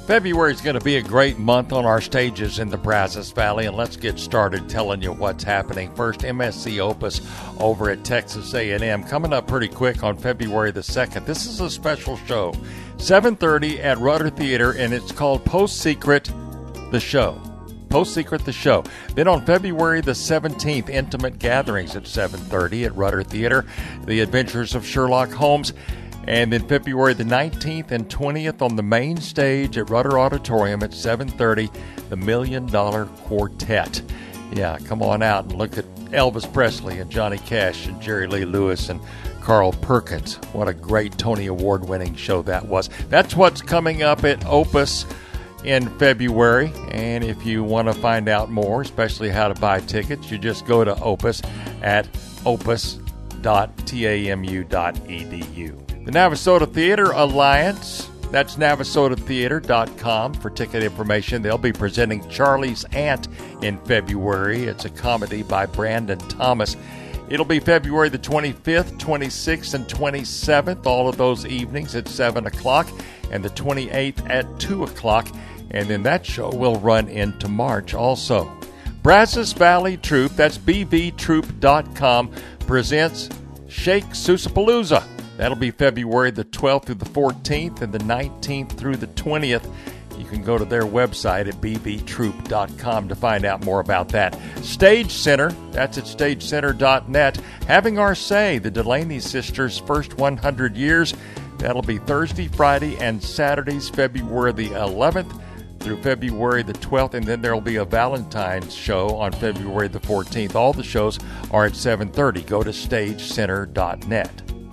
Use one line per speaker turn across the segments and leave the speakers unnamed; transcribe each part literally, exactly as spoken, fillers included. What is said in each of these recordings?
February is going to be a great month on our stages in the Brazos Valley, and let's get started telling you what's happening. First, M S C Opus over at Texas A and M coming up pretty quick on February the second. This is a special show, seven thirty at Rudder Theater, and it's called Post Secret, the Show. Post Secret, the Show. Then on February the seventeenth, Intimate Gatherings at seven thirty at Rudder Theater, The Adventures of Sherlock Holmes. And then February the nineteenth and twentieth on the main stage at Rudder Auditorium at seven thirty, the Million Dollar Quartet. Yeah, come on out and look at Elvis Presley and Johnny Cash and Jerry Lee Lewis and Carl Perkins. What a great Tony Award-winning show that was. That's what's coming up at Opus in February. And if you want to find out more, especially how to buy tickets, you just go to Opus at opus dot tamu dot e d u. The Navasota Theater Alliance, that's navasota theater dot com for ticket information. They'll be presenting Charlie's Aunt in February. It's a comedy by Brandon Thomas. It'll be February the twenty-fifth, twenty-sixth, and twenty-seventh, all of those evenings at seven o'clock, and the twenty-eighth at two o'clock. And then that show will run into March also. Brazos Valley Troop, that's b v troop dot com, presents Shake Susapalooza. That'll be February the twelfth through the fourteenth and the nineteenth through the twentieth. You can go to their website at b v troop dot com to find out more about that. Stage Center, that's at stage center dot net. Having Our Say, the Delaney Sisters' first one hundred years. That'll be Thursday, Friday, and Saturdays, February the eleventh through February the twelfth, and then there will be a Valentine's show on February the fourteenth. All the shows are at seven thirty. Go to stage center dot net.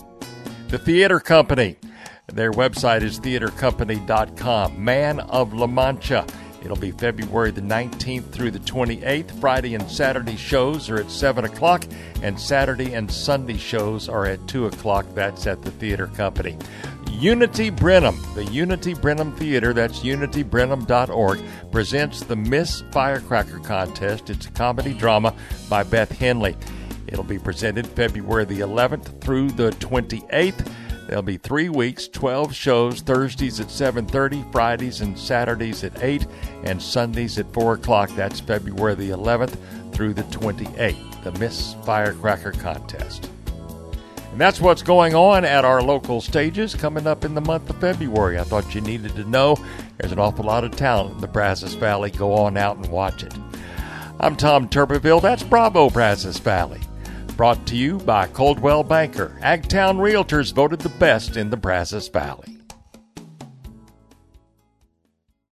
The Theater Company, their website is theater company dot com. Man of La Mancha, it'll be February the nineteenth through the twenty-eighth. Friday and Saturday shows are at seven o'clock, and Saturday and Sunday shows are at two o'clock. That's at the Theater Company. Unity Brenham, the Unity Brenham Theater, that's unity brenham dot org, presents the Miss Firecracker Contest. It's a comedy drama by Beth Henley. It'll be presented February the eleventh through the twenty-eighth. There'll be three weeks, twelve shows, Thursdays at seven thirty, Fridays and Saturdays at eight, and Sundays at four o'clock. That's February the eleventh through the twenty-eighth, the Miss Firecracker Contest. And that's what's going on at our local stages coming up in the month of February. I thought you needed to know there's an awful lot of talent in the Brazos Valley. Go on out and watch it. I'm Tom Tuberville. That's Bravo Brazos Valley. Brought to you by Coldwell Banker. Agtown Realtors voted the best in the Brazos Valley.